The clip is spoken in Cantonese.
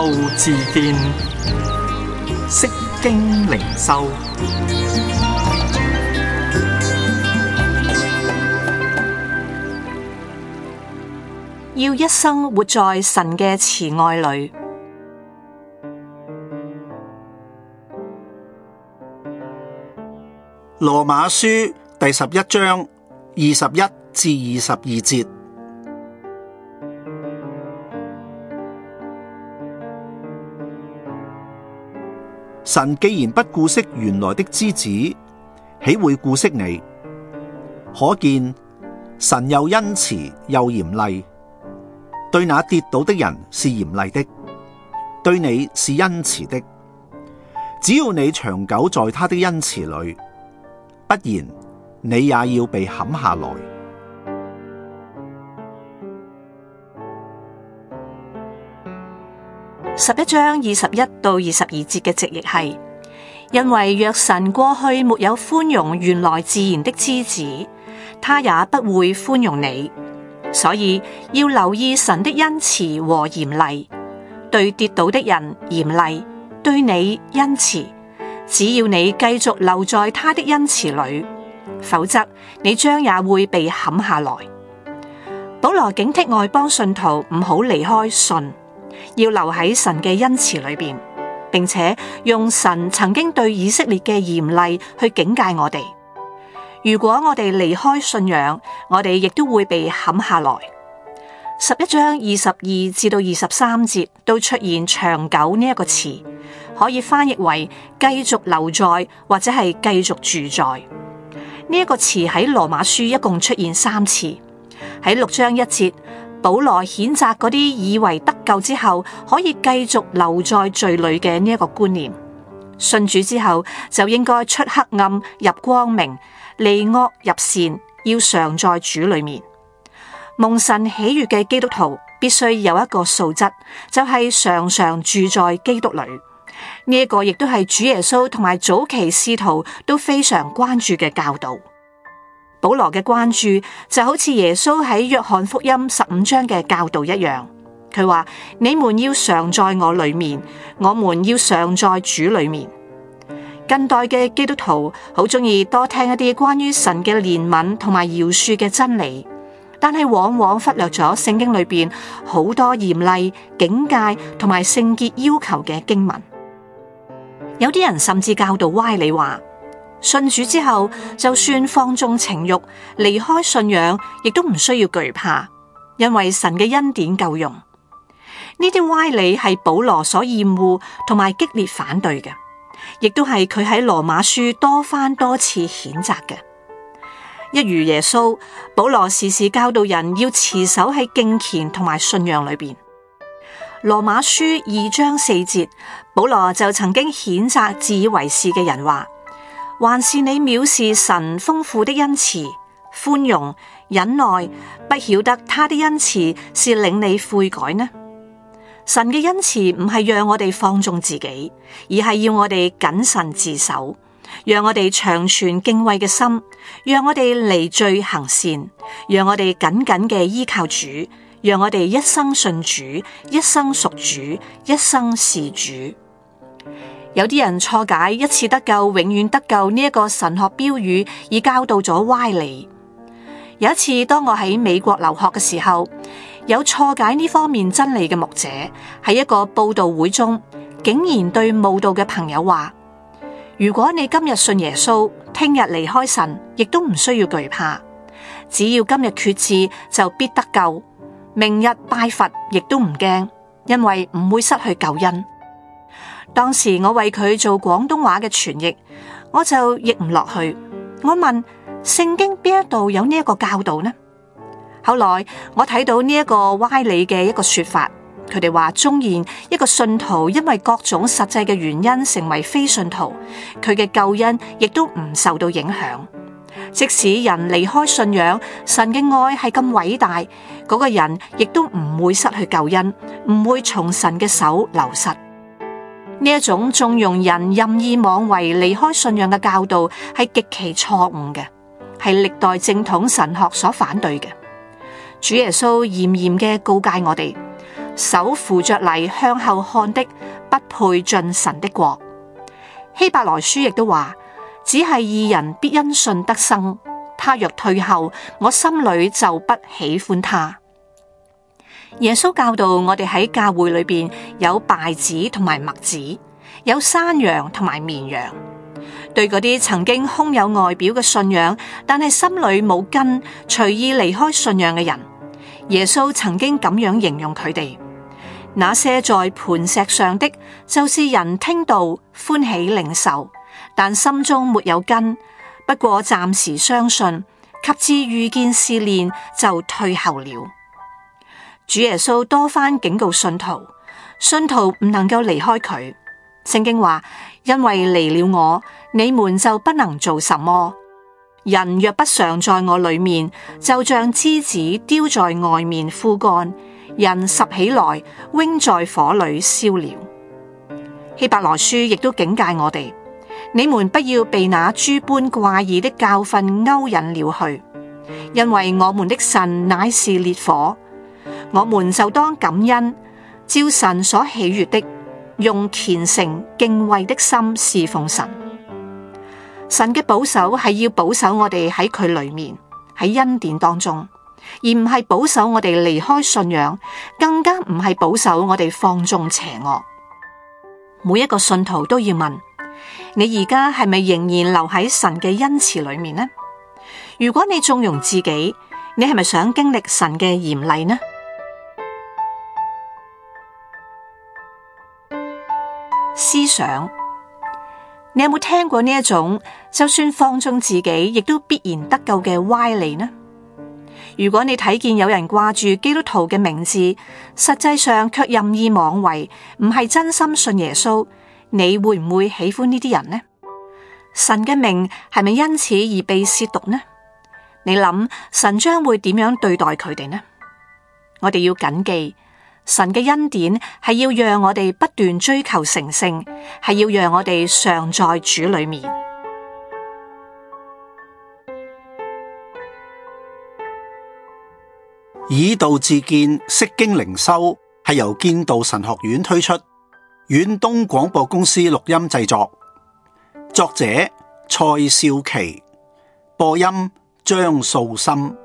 道自見，釋經靈修。 要一生活在神嘅慈愛裏。 羅馬書第11章21至22節。神既然不顧惜原來的枝子，豈會顧惜你？可見神又恩慈又嚴厲，對那跌倒的人是嚴厲的，對你是恩慈的。只要你長久在他的恩慈裏，不然你也要被砍下來。 11章21到22節嘅直譯係：因為若神過去沒有寬容原來自然的枝子，他也不會寬容你。所以要留意神的恩慈和嚴厲，對跌倒的人嚴厲，對你恩慈。只要你繼續留在他的恩慈裏，否則你將也會被砍下來。保羅警惕外邦信徒唔好離開信，要留喺神嘅恩慈裏邊，並且用神曾經對以色列嘅嚴厲去警戒我哋。如果我哋離開信仰，我哋亦都會被砍下來。11章22至到23節都出現長久呢一個詞，可以翻譯為繼續留在或者係繼續住在。呢一個詞喺羅馬書一共出現3次。喺6章1節，保羅譴責嗰啲以為得救之後可以繼續留在罪裏嘅呢一個觀念。信主之後就應該出黑暗入光明，離惡入善，要常在主裏面。蒙神喜悅嘅基督徒必須有一個素質，就係常常住在基督裏。呢一個亦都係主耶穌同埋早期使徒都非常關注嘅教導。保羅嘅關注就好似耶穌喺約翰福音15章嘅教導一樣，佢話：你們要常在我裏面，我們要常在主裏面。近代嘅基督徒好中意多聽一啲關於神嘅憐憫同埋饒恕嘅真理，但係往往忽略咗聖經裏邊好多嚴厲警戒同埋聖潔要求嘅經文。有啲人甚至教導歪理話，信主之後就算放縱情慾離開信仰，亦都唔需要懼怕，因為神嘅恩典夠用。呢啲歪理係保羅所厭惡同埋激烈反對嘅，亦都係佢喺羅馬書多番多次譴責嘅。一如耶穌，保羅時時教導人要持守喺敬虔同埋信仰裏邊。羅馬書2章4節，保羅就曾經譴責自以為是嘅人話：還是你藐視神豐富的恩慈、寬容、忍耐，不曉得他的恩慈是領你悔改呢？神嘅恩慈唔係讓我哋放縱自己，而係要我哋謹慎自守，讓我哋長存敬畏嘅心，讓我哋離罪行善，讓我哋緊緊嘅依靠主，讓我哋一生信主，一生屬主，一生是主。有啲人錯解一次得救永遠得救呢一個神學標語，而教導咗歪理。有一次當我喺美國留學嘅時候，有錯解呢方面真理嘅牧者喺一個佈道會中，竟然對慕道嘅朋友話：如果你今日信耶穌，聽日離開神，亦都唔需要懼怕。只要今日決志，就必得救。明日拜佛，亦都唔驚，因為唔會失去救恩。當時我為佢做廣東話嘅傳譯，我就譯唔落去。我問聖經邊一度有呢一個教導呢？後來我睇到呢一個歪理嘅一個說法，佢哋話縱然一個信徒因為各種實際嘅原因成為非信徒，佢嘅救恩亦都唔受到影響。即使人離開信仰，神嘅愛係咁偉大，嗰個人亦都唔會失去救恩，唔會從神嘅手流失。呢一種縱容人任意妄為離開信仰嘅教導係極其錯誤嘅，係歷代正統神學所反對嘅。主耶穌嚴嚴嘅告誡我哋， 手扶着犁向後看的，不配進神的國。希伯來書亦都話，只係義人必因信得生，他若退後，我心裏就不喜歡他。耶穌教導我哋喺教會裏邊有稗子同埋麥子，有山羊同埋綿羊。對嗰啲曾經空有外表嘅信仰，但係心裏冇根，隨意離開信仰嘅人，耶穌曾經咁樣形容佢哋：那些在磐石上的，就是人聽道歡喜領受，但心中沒有根，不過暫時相信，及至遇見試煉就退後了。主耶穌多番警告信徒，信徒唔能夠離開佢。聖經話：因為離了我，你們就不能做什麼。人若不常在我裏面，就像枝子丟在外面枯乾，人拾起來，扔在火裏燒了。希伯來書亦都警戒我哋：你們不要被那諸般怪異的教訓勾引了去，因為我們的神乃是烈火。我們就當感恩，照神所喜悅的，用虔誠敬畏的心侍奉神。神嘅保守係要保守我哋喺佢裏面，喺恩典當中，而唔係保守我哋離開信仰，更加唔係保守我哋放縱邪惡。每一個信徒都要問：你而家係咪仍然留喺神嘅恩慈裏面呢？如果你縱容自己，你係咪想經歷神嘅嚴厲呢？思想，你有冇聽過呢一種就算放縱自己亦都必然得救嘅歪理呢？如果你睇見有人掛住基督徒嘅名字，實際上卻任意妄為，唔係真心信耶穌，你會唔會喜歡呢啲人呢？神嘅名係咪因此而被褻瀆呢？你諗神將會點樣對待佢哋呢？我哋要謹記，神嘅恩典係要讓我哋不斷追求成聖，係要讓我哋常在主裏面。 以道自見，釋經靈修係由建道神學院推出，遠東廣播公司錄音製作，作者蔡少琪，播音張素心。